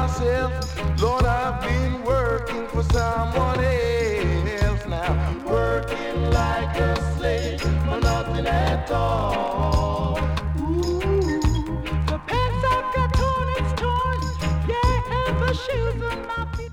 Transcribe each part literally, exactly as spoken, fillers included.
myself. Lord, I've been working for someone else now. Working like a slave for nothing at all. Ooh, the pants I've got torn, it's torn. Yeah, and the shoes on my feet.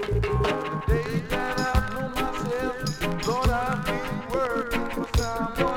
Days that I've known myself, Lord, I've been working for someone.